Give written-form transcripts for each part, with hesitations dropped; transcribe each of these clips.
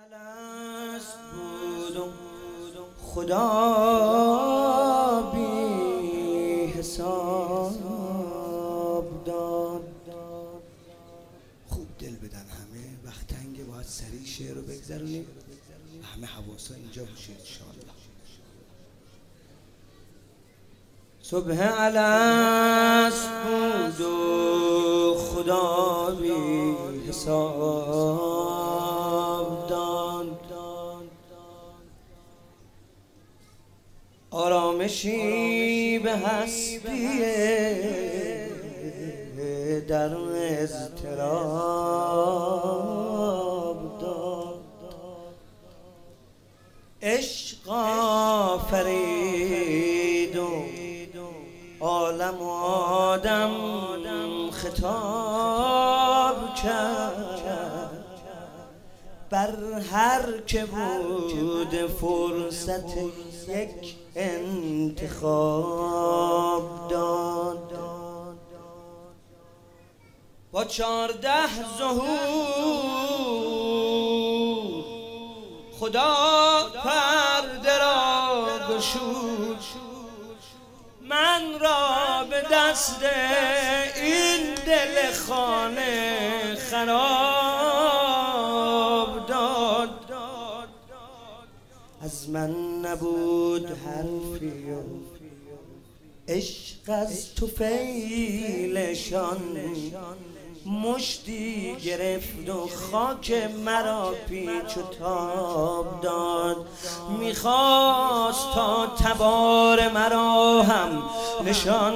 الست بود خدا بی حساب داد. خوب دل بدن همه، وقت تنگه باید سریع شعر رو بگذرونیم و همه حواسا اینجا باشه انشاءالله. صبح الست بود و خدا بی حساب داد. آرامشی به هستی در اضطراب داد. عشق آفرید و عالم و آدم خطاب کرد. بر هر که بود فرصت یک انتخاب داد. با 14 ظهور خدا پرده را گشود. من را به دست این دل خانه خراب داد. از من نبود حرفی و عشق از طفیلشان مشتی گرفت و خاک مرا پیچ و تاب داد. میخواست تا تبار مرا هم نشان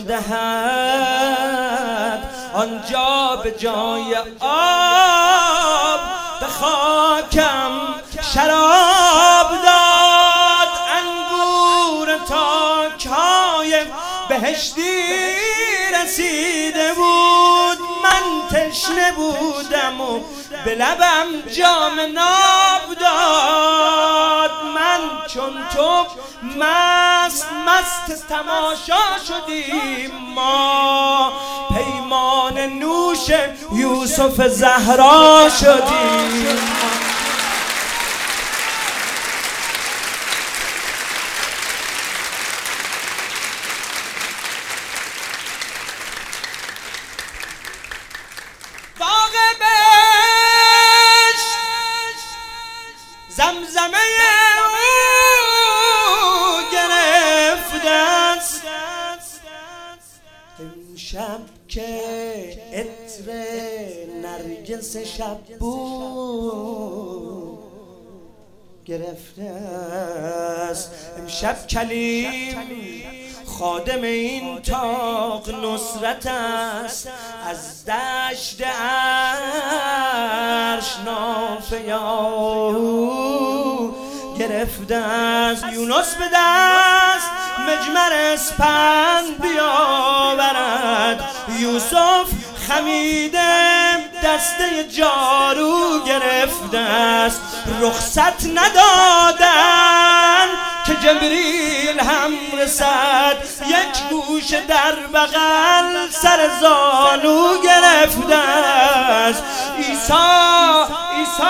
دهد، آنجا به جای آب به خاکم شراب داد. انگور تاک‌های بهشتی رسیده بود، من تشنه بودم و به لبم جام ناب داد. من چون تو مست تماشا شدیم، ما پیمان نوش یوسف زهرا شدیم. زمزمه او گرفت دست. امشب که عطر نرگس شب بود گرفته است. امشب کلیم خادم این تاق نصرت است. از دشت عرش نافه گرفته است. یونس به دست مجمر اسپند بیاورد. یوسف خمیده دسته جارو گرفته است. رخصت ندادن که جبریل هم رسد. یک گوش در بغل سر زانو گرفته است. عیسی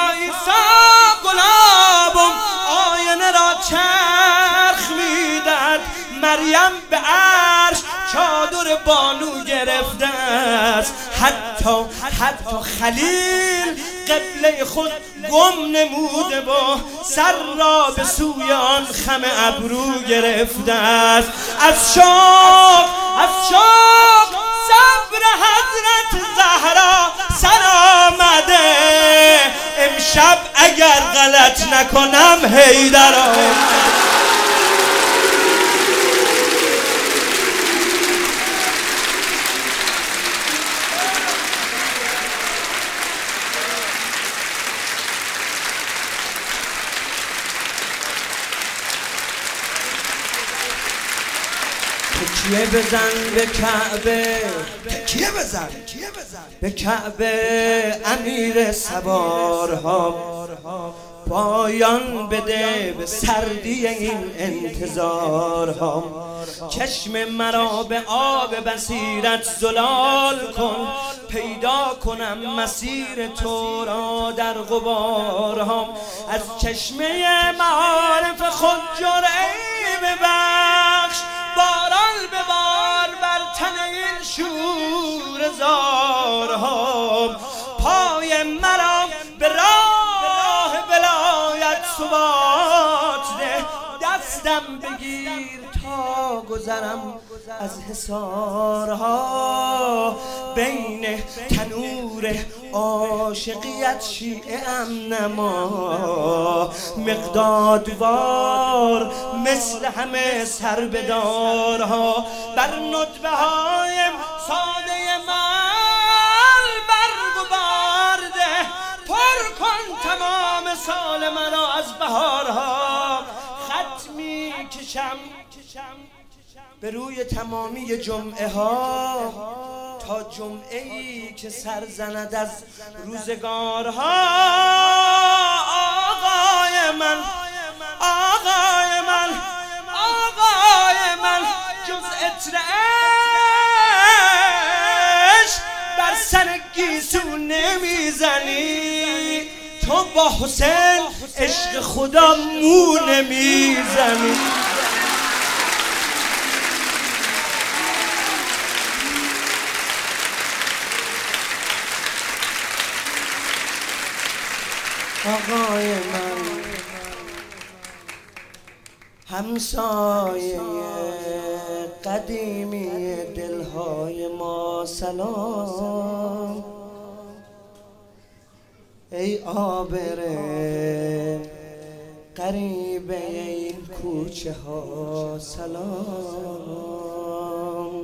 گلابم آینه را چرخ میدهد. مریم به عرش چادر بانو گرفته است. حتی خلیل قبله خود گم نموده و سر را به سوی آن خم ابرو گرفته است. از شوق صبر حضرت زهرا سر آمده. امشب اگر غلط نکنم حیدر تکیه بزن به کعبه، تکیه بزن به کعبه امیر سوارها. پایان بده به سردی این انتظارها. چشم مرا به آب بصیرت زلال کن، پیدا کنم مسیر تو را در غبارها. از چشمه معارف خود جرعه‌ای ببخش، باران به بار بر تن این شوره زارها. پای مرا به راه ولایت ثبات ده، دستم بگیر تا گذرم از حصارها. بین تنور عاشقیت شیعه ام نما، مقدادوار مثل همه سربدارها. بر ندبه های ساده من برگ و بارده، پر کن تمام سال مرا از بهارها. خط می کشم به روی تمامی جمعه ها، تا جمعه ای که سر زند از روزگارها. آقای من، آقای من، آقای من، جز عطر عشق بر سر گیسو نمیزنی. تو با حسین عشق خدا مو نمیزنی. آقای من، همسایه قدیمی دلهای ما سلام. ای عابر غریب این کوچه ها سلام.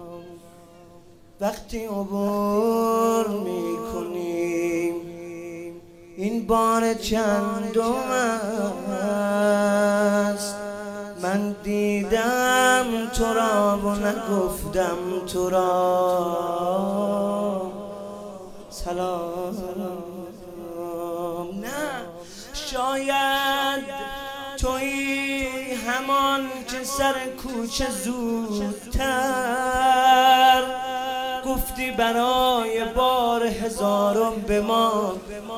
وقتی عبور میکنیم این بار چندم است، من دیدم تو را و نگفتم تو را سلام. نه، شاید تویی همان که سر کوچه زودتر گفتی برای بار هزارم به ما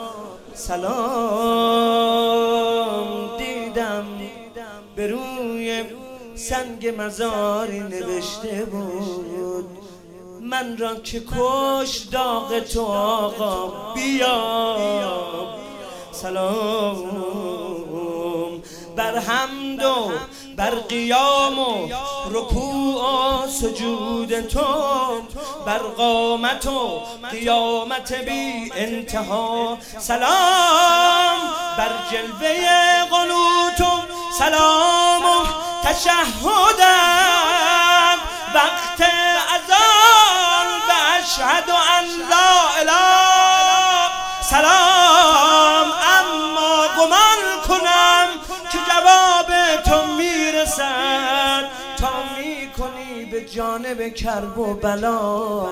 سلام. دیدم به روی سنگ مزاری نوشته بود، من را که کش داغ تو آقا بیا سلام. بر حمد و بر قیام و رکوع و سجود تو، بر قامت و قیامت بی انتها سلام. بر جلوه قنوت و سلام و تشهدم، وقت اذان به اشهد ان لا اله سلام. اما گمان کنم که جواب تو میرسد تا میکنی به جانب کرب و بلا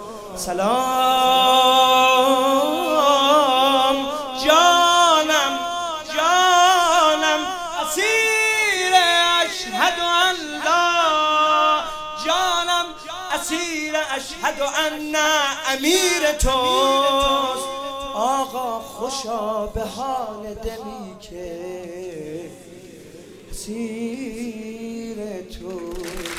سلام. جانم جانم اسیر اشهد ان لا، جانم اسیر اشهد ان امیر توست. آقا خوشا به حال دلی که اسیر تو.